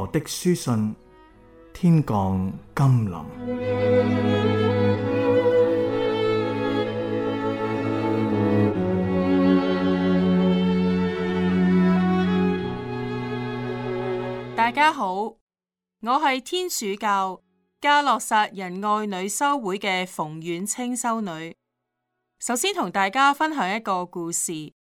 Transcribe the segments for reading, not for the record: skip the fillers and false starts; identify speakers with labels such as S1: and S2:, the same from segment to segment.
S1: 羅的書信，天降甘霖。
S2: 大家好，我係天主教加洛撒仁愛女修會嘅馮婉清修女。首先同大家分享一個故事。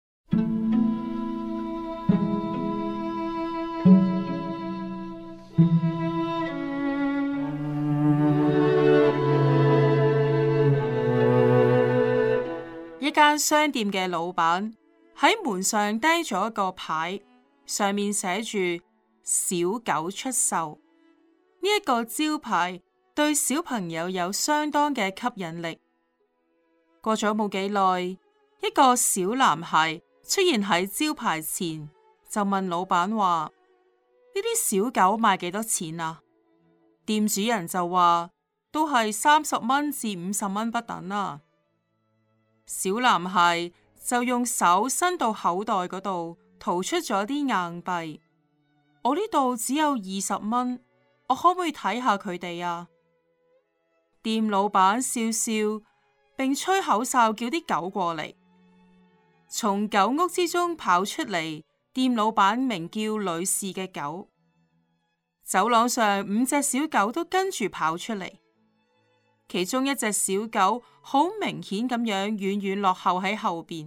S2: 一間商店嘅老闆喺門上釘咗一個牌，上面寫住小狗出售。呢一個招牌對小朋友有相當嘅吸引力。過咗冇幾耐，一個小男孩出現喺招牌前，就問老闆話：呢啲小狗賣幾多錢啊？店主人就話：都係30蚊至50蚊不等啊。小男孩就用手伸到口袋嗰度，掏出咗啲硬幣。我呢度只有20蚊，我可唔可以睇下佢哋啊？店老闆笑笑，並吹口哨叫啲狗過嚟。從狗屋之中跑出嚟，店老闆名叫女士嘅狗。走廊上5隻小狗都跟住跑出嚟，其中一隻小狗好明顯咁樣遠遠落後喺後邊。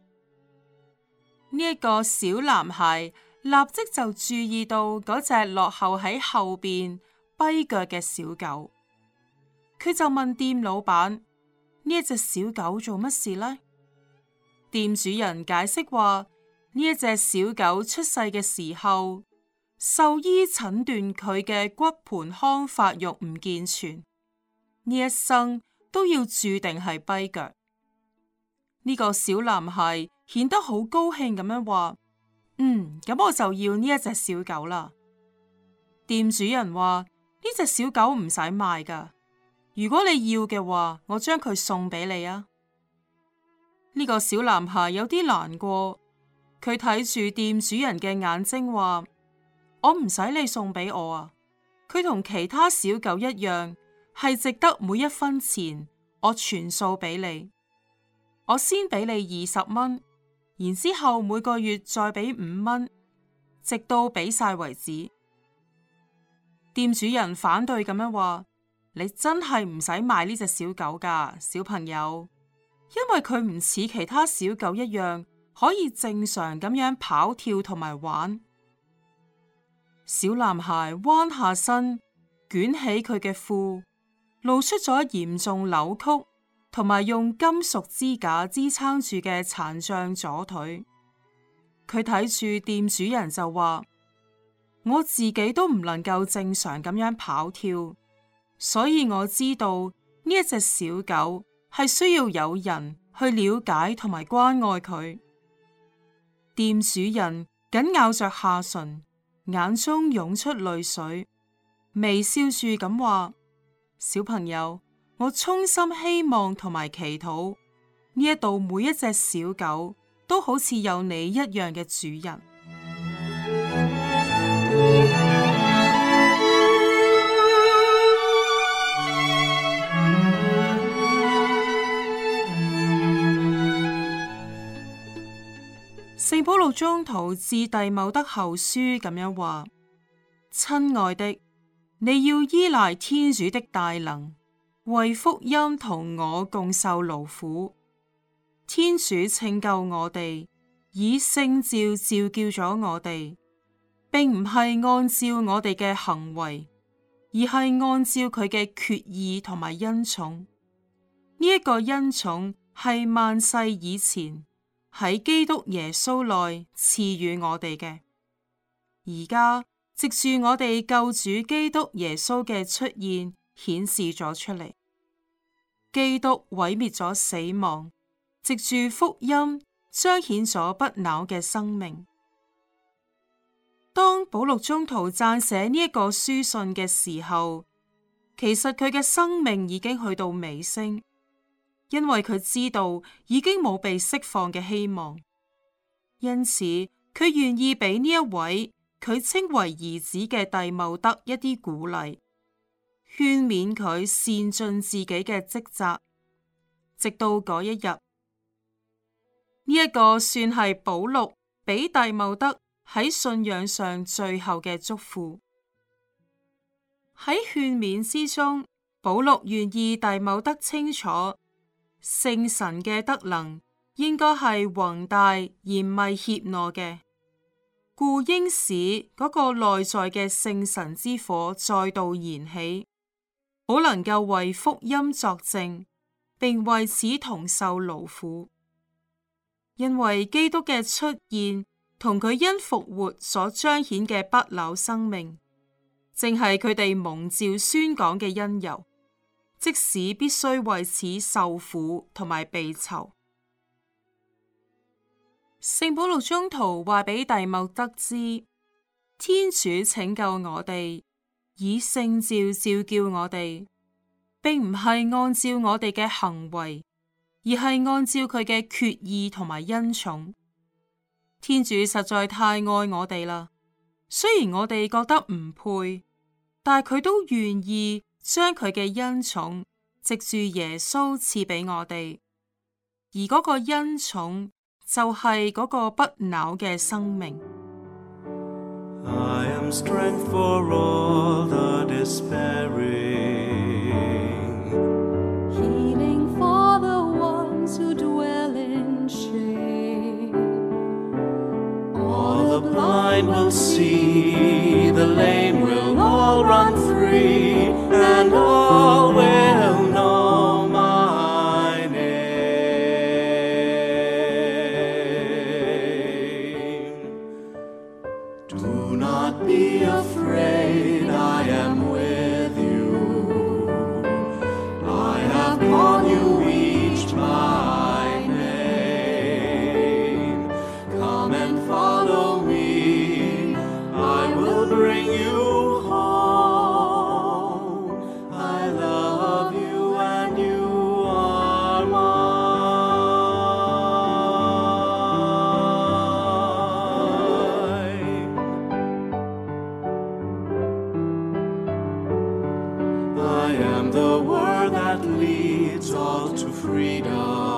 S2: 呢一個小男孩立即就注意到嗰隻落後喺後邊跛腳嘅小狗，佢就問店老闆：呢一隻小狗做乜事呢？店主人解釋話：呢一隻小狗出世嘅時候，獸醫診斷佢嘅骨盆腔發育唔健全，呢一生都要注定係跛腳。呢個小男孩顯得好高興咁樣話：咁我就要呢一隻小狗啦。店主人話：呢隻小狗唔使賣噶，如果你要嘅話，我將佢送俾你啊。呢個小男孩有啲難過，佢睇住店主人嘅眼睛話：我唔使你送俾我啊，佢同其他小狗一樣，係值得每一分錢，我全數俾你。我先俾你20蚊，然之後每個月再俾5蚊，直到俾晒為止。店主人反對咁樣話：你真係唔使賣呢隻小狗噶，小朋友，因為佢唔似其他小狗一樣可以正常咁樣跑跳同埋玩。小男孩彎下身，捲起佢嘅褲，露出咗嚴重扭曲同埋用金屬支架支撐住嘅殘障左腿。佢睇住店主人就話：我自己都唔能夠正常咁樣跑跳，所以我知道呢一隻小狗係需要有人去了解同埋關愛佢。店主人緊咬着下唇，眼中湧出淚水，微笑住咁話：小朋友，我衷心希望同埋祈禱呢一度每一隻小狗都好似有你一樣嘅主人。聖保祿宗徒致弟茂德後書咁樣話：親愛的，你要依賴天主的大能，為福音同我共受勞苦。天主拯救我哋，以聖召召叫咗我哋，並唔係按照我哋嘅行為，而係按照佢嘅決意同埋恩寵。呢一個恩寵係萬世以前喺基督耶穌內賜予我哋嘅，而家藉住我哋救主基督耶穌嘅出現顯示咗出嚟。基督毀滅咗死亡，藉住福音彰顯咗不朽嘅生命。當保祿宗徒撰寫呢一個書信嘅時候，其實佢嘅生命已經去到尾聲。因為佢知道已經冇被釋放嘅希望，因此佢願意俾呢一位佢稱為兒子嘅弟茂德一啲鼓勵，勸勉佢善盡自己嘅職責，直到嗰一日。呢一個算係保祿俾弟茂德喺信仰上最後嘅囑咐。喺勸勉之中，保祿願意弟茂德清楚聖神嘅德能應該係宏大而唔係怯懦嘅，故應使嗰個內在嘅聖神之火再度燃起，好能夠為福音作證，並為此同受勞苦。因為基督嘅出現同佢因復活所彰顯嘅不朽生命，正係佢哋蒙召宣講嘅因由，即使必須為此受苦同埋被囚。聖保祿宗徒話俾弟茂德知，天主拯救我哋，以聖召召叫我哋，並唔係按照我哋嘅行為，而係按照佢嘅決意同埋恩寵。天主實在太愛我哋啦，雖然我哋覺得唔配，但係佢都願意將佢嘅恩寵藉住耶穌賜俾我哋，而嗰個恩寵就係嗰個不朽嘅生命。
S3: I am strength for all the despairing,
S4: healing for the ones who dwell in shame.
S3: all the blind will see, the lame will all run free, and all will know my name. Do not be afraid, I am with you. I have called you each by name. Come and follow me, I will bring you home. I love you and you are mine. I am the word that leads all to freedom.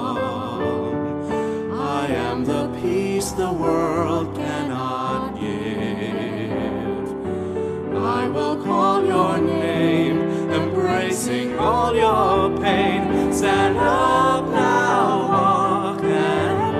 S3: I am the peace the world cannot give. I will call your name, embracing all your pain. Stand up now, walk and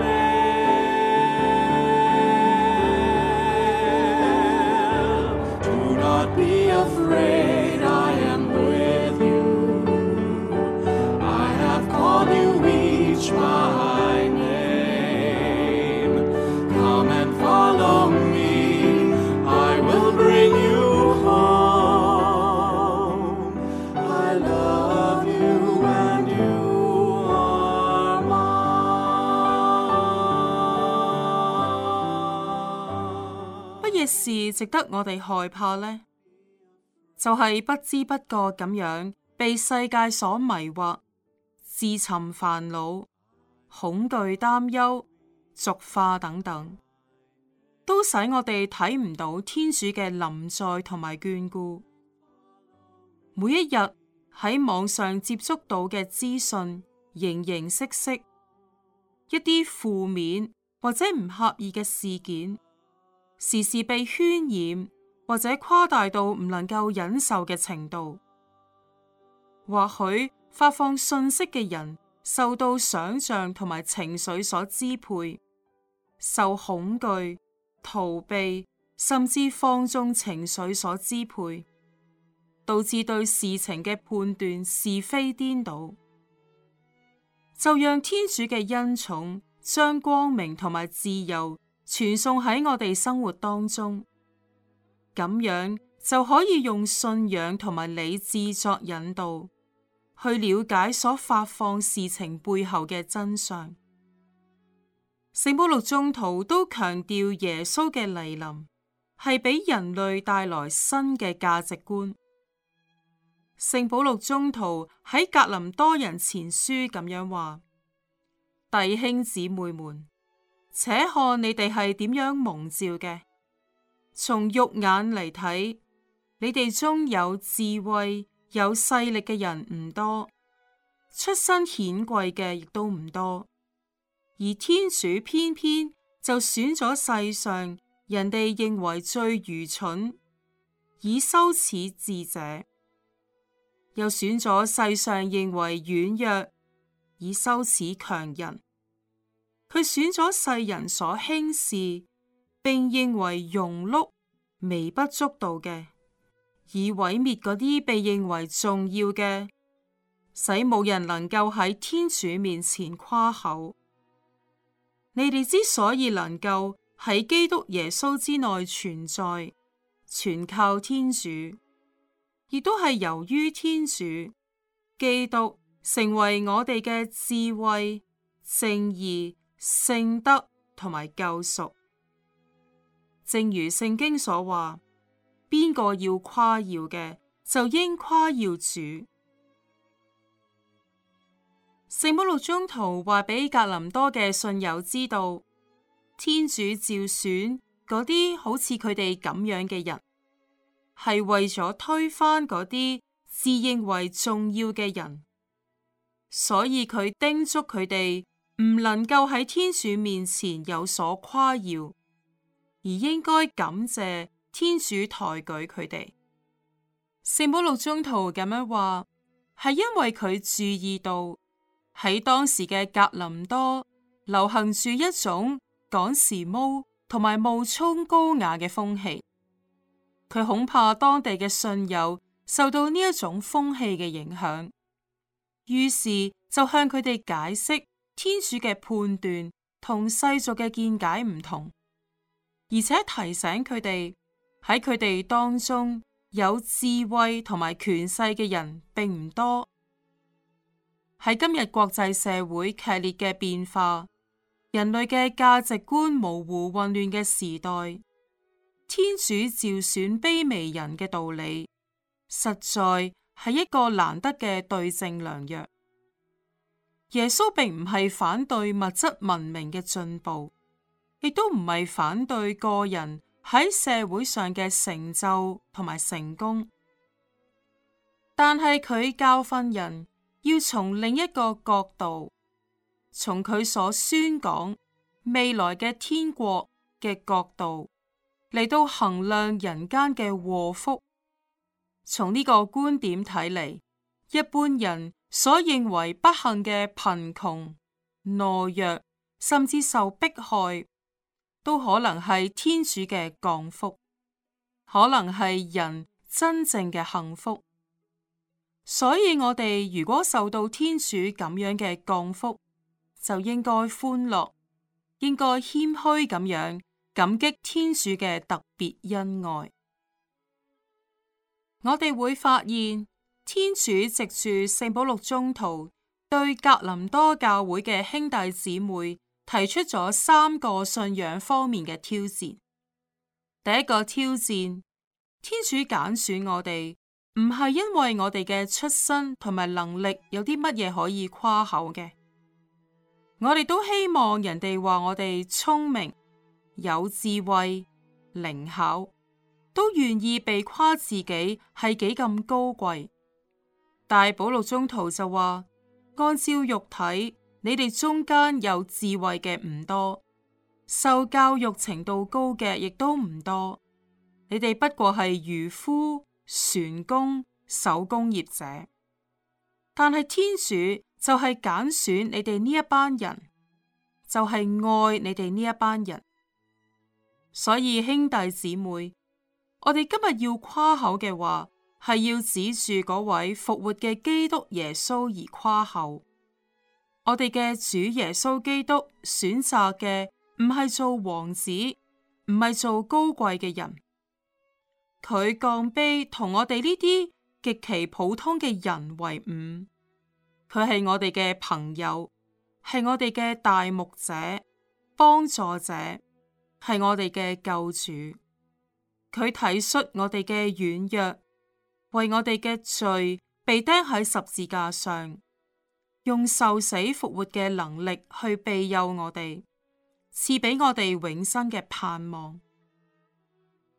S3: live. Do not be afraid, I am with you. I have called you each by name. Come and follow me, I will bring you home. I love you and you are mine.
S2: 乜嘢事值得我哋害怕呢？就係不知不覺咁樣被世界所迷惑，自尋煩惱、恐懼、擔憂、俗化等等，都使我哋睇唔到天主嘅臨在同埋眷顧。每一日喺網上接觸到嘅資訊形形色色，一啲負面或者唔合意嘅事件，時時被渲染或者誇大到唔能夠忍受嘅程度。或許發放信息嘅人受到想象同埋情緒所支配，受恐懼、逃避甚至放縱情緒所支配，導致對事情嘅判斷是非顛倒。就讓天主嘅恩寵將光明同埋自由傳送喺我哋生活當中，咁樣就可以用信仰同埋理智作引導，去了解所發放事情背後嘅真相。聖保祿宗徒都強調耶穌嘅來臨係俾人類帶來新嘅價值觀。聖保祿宗徒喺格林多人前書咁樣話：弟兄姊妹們，且看你哋係點樣蒙召嘅， 從肉眼嚟睇，你哋中有智慧、有勢力嘅人唔多，出身顯貴嘅亦都唔多，而天主偏偏就選咗世上人哋認為最愚蠢，以羞恥智者，又選咗世上認為軟弱，以羞恥強人。佢選咗世人所輕視，並認為庸碌、微不足道嘅，以毀滅嗰啲被認為重要嘅，使冇人能夠喺天主面前誇口。你哋之所以能夠喺基督耶穌之內存在，全靠天主，亦都係由於天主基督成為我哋嘅智慧、正義、聖德同埋救贖。正如聖經所話，邊個要誇耀嘅，就應誇耀主。聖保祿宗徒話俾格林多嘅信友知道，天主召選嗰啲好似佢哋咁樣嘅人，係為咗推翻嗰啲自認為重要嘅人，所以佢叮囑佢哋唔能夠喺天主面前有所誇耀，而應該感謝天主抬舉佢哋。聖保祿宗徒咁樣話，係因為佢注意到喺當時嘅格林多流行住一種趕時髦同埋冒充高雅嘅風氣，佢恐怕當地嘅信友受到呢一種風氣嘅影響，於是就向佢哋解釋天主嘅判斷同世俗嘅見解唔同，而且提醒佢哋喺佢哋當中有智慧同埋權勢嘅人並唔多。喺今日國際社會劇烈嘅變化、人類嘅價值觀模糊混亂嘅時代，天主召選卑微人嘅道理，實在係一個難得嘅對症良藥。耶穌並唔係反對物質文明嘅進步，亦都唔係反對個人喺社會上嘅成就同埋成功，但係佢教訓人要從另一個角度，從佢所宣講未來嘅天國嘅角度嚟到衡量人間嘅禍福。從呢個觀點睇嚟，一般人所認為不幸嘅貧窮、懦弱，甚至受迫害，都可能係天主嘅降福，可能係人真正嘅幸福。所以我哋如果受到天主咁樣嘅降福，就應該歡樂，應該謙虛咁樣感激天主嘅特別恩愛。我哋會發現，天主藉住聖保祿宗徒對格林多教會嘅兄弟姊妹提出咗3個信仰方面嘅挑戰。第一個挑戰，天主揀選我哋，唔係因為我哋嘅出身同埋能力有啲乜嘢可以誇口嘅。我哋都希望人哋話我哋聰明、有智慧、靈巧，都願意被誇自己係幾咁高貴。但保祿宗徒就話，按照肉體，你哋中間有智慧嘅唔多，受教育程度高嘅亦都唔多。你哋不過係漁夫、船工、手工業者。但係天主就係揀選你哋呢一班人，就係愛你哋呢一班人。所以兄弟姊妹，我哋今日要誇口嘅話，係要指住嗰位復活嘅基督耶穌而誇口。我哋嘅主耶穌基督選擇嘅唔係做王子，唔係做高貴嘅人，佢降卑同我哋呢啲極其普通嘅人為伍。佢係我哋嘅朋友，係我哋嘅大牧者、幫助者，係我哋嘅救主。佢體恤我哋嘅軟弱，為我哋嘅罪被釘喺十字架上，用受死復活嘅能力去庇佑我哋，賜俾我哋永生嘅盼望。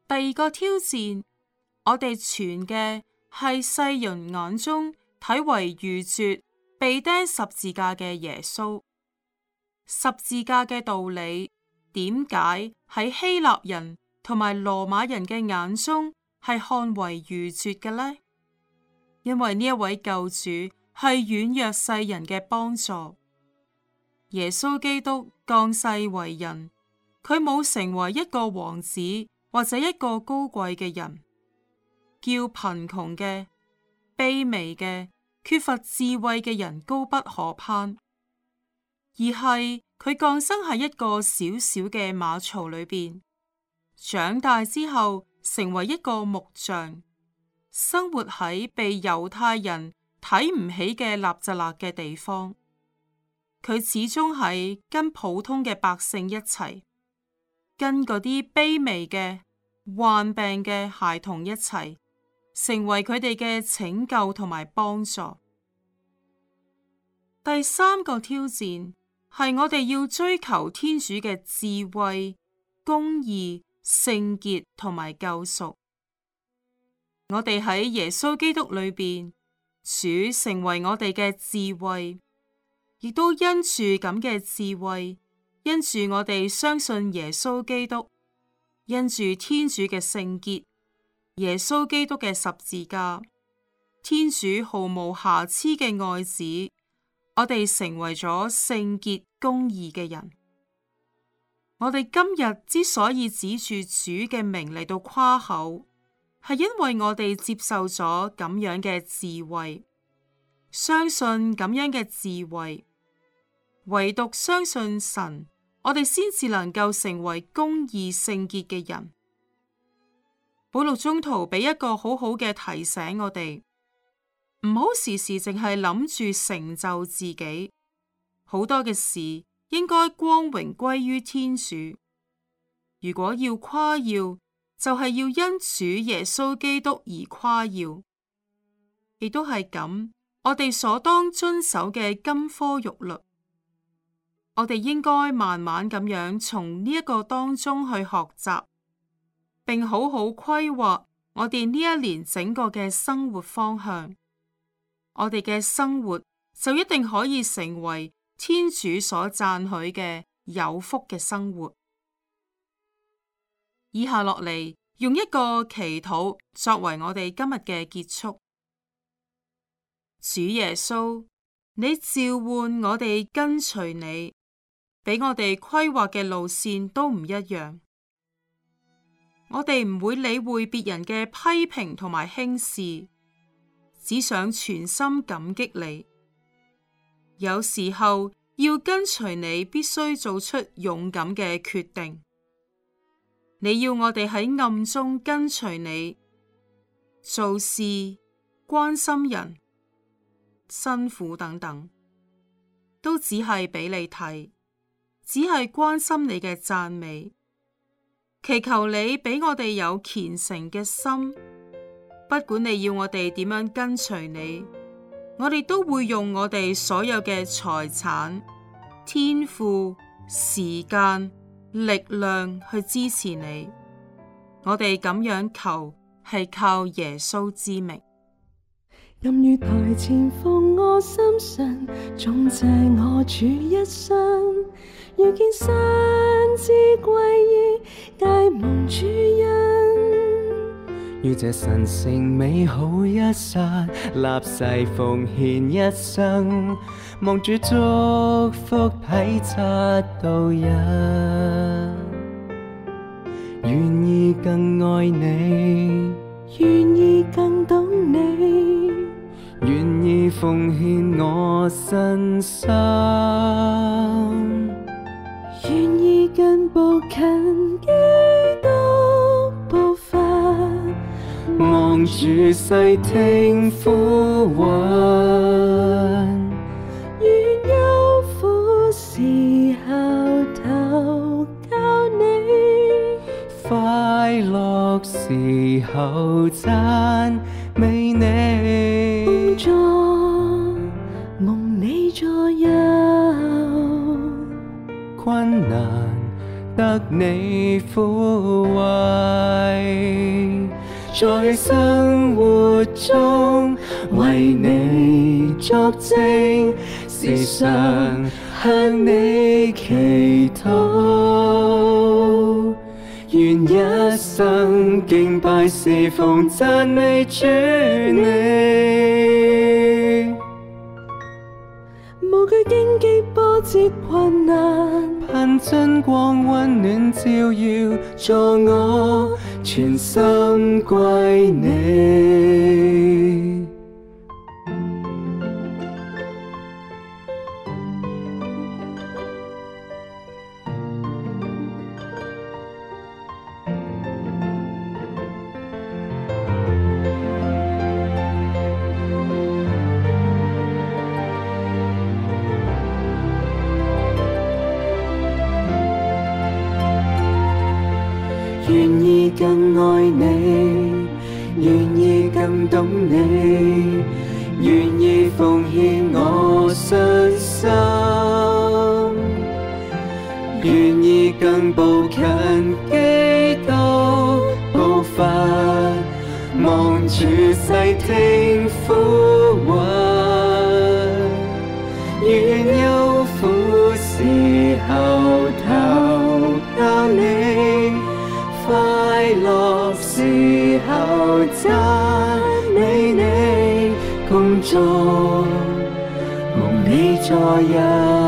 S2: 第二個挑戰，我哋傳嘅係世人眼中睇為愚拙、被釘十字架嘅耶穌。十字架嘅道理，點解喺希臘人同埋羅馬人嘅眼中係看為愚拙嘅呢？因為呢一位救主係軟弱世人嘅幫助。耶穌基督降世為人，佢冇成為一個王子或者一個高貴嘅人，叫貧窮嘅、卑微嘅、缺乏智慧嘅人高不可攀，而係佢降生喺一個小小嘅馬槽裏邊，長大之後成為一個木匠，生活喺被猶太人睇唔起嘅納匝肋嘅地方。佢始終係跟普通嘅百姓一齊，跟嗰啲卑微嘅、患病嘅孩童一齊，成為佢哋嘅拯救同埋幫助。第三個挑戰係我哋要追求天主嘅智慧、公義、聖潔同埋救贖。我哋喺耶穌基督裏邊，主成為我哋嘅智慧。亦都因住咁嘅智慧，因住我哋相信耶穌基督，因住天主嘅聖潔，耶穌基督嘅十字架，天主毫無瑕疵嘅愛子，我哋成為咗聖潔公義嘅人。我哋今日之所以指住主嘅名嚟到誇口，係因為我哋接受咗咁樣嘅智慧，相信咁樣嘅智慧。唯獨相信神，我哋先至能夠成為公義聖潔嘅人。保祿宗徒俾一個好好嘅提醒我哋，唔好時時淨係諗住成就自己，好多嘅事應該光榮歸於天主。如果要誇耀，就係要因主耶穌基督而誇耀。亦都係咁，我哋所當遵守嘅金科玉律。我哋應該慢慢咁樣從呢一個當中去學習，並好好規劃我哋呢一年整個嘅生活方向。我哋嘅生活就一定可以成為天主所讚許嘅有福嘅生活。以下落嚟，用一個祈禱作為我哋今日嘅結束。主耶穌，你召喚我哋跟隨你，俾我哋規劃嘅路線都唔一樣，我哋唔會理會別人嘅批評同埋輕視，只想全心感激你。有時候要跟隨你，必須做出勇敢嘅決定。你要我哋喺暗中跟隨你，做事、關心人、辛苦等等，都只係俾你睇。只係關心你嘅讚美，祈求你俾我哋有虔誠嘅心。不管你要我哋點樣跟隨你，我哋都會用我哋所有嘅財產、天賦、時間、力量去支持你。我哋咁樣求，係靠耶穌之名。
S4: 任月台前放我心上，總謝我主一生。遇見山之歸依，皆蒙主恩。
S3: 於這神聖美好一剎，立誓奉獻一生，望主祝福體察到日，願意更愛你，
S4: 願意更懂你，
S3: 願意奉獻我身心，
S4: 願意更步近基督步伐，
S3: 望住細聽呼喚，
S4: 願憂苦時候投靠你，
S3: 快樂時候讚美你，
S4: 工作蒙你助佑，
S3: 困難得你撫慰，在生活中為你作證，時常向你祈禱，願一生敬拜侍奉讚美主你。
S4: 無懼荊棘波折困難，
S3: 盼真光溫暖照耀，助我全心歸你。
S4: 願意更愛你，願意更懂你，願意奉獻我信心，願意更步近基督步伐，望住細聽呼喚，願憂苦時候投靠你，快樂時候讚美你，工作蒙你助佑，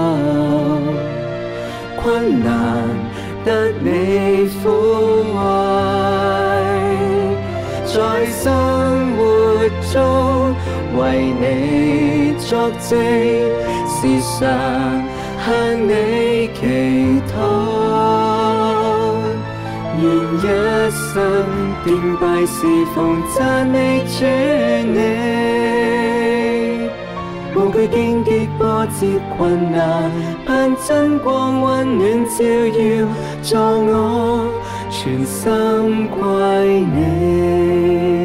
S4: 困難得你撫慰，在生活中為你作證，時常向你祈禱，願一生敬拜侍奉讚美主你，無懼荊棘波折困難，盼真光溫暖照耀，助我全心歸你。